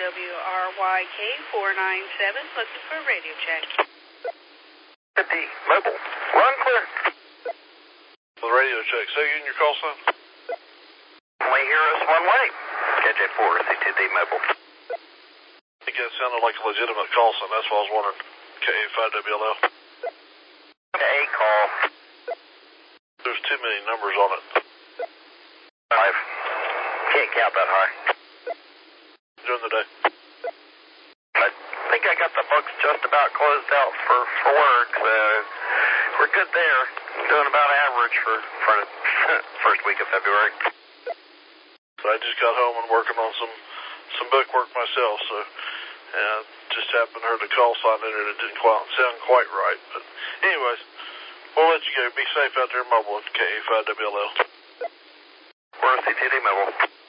WRYK 497, looking for a radio check. 50 mobile. Run clear. The radio check. Say again your call sign. Only hear us one way. KJ4, C2D mobile. I think that sounded like a legitimate call sign. That's why I was wondering. KA5WLL. K call. There's too many numbers on it. 5. Can't count that high. During the day. I think I got the books just about closed out for work. We're good there. Doing about average for first week of February. So I just got home and working on some book work myself, so just happened to hear the call sign in it. It didn't sound quite right. But anyways, we'll let you go. Be safe out there in mobile at KA5WLL. We're CTD mobile.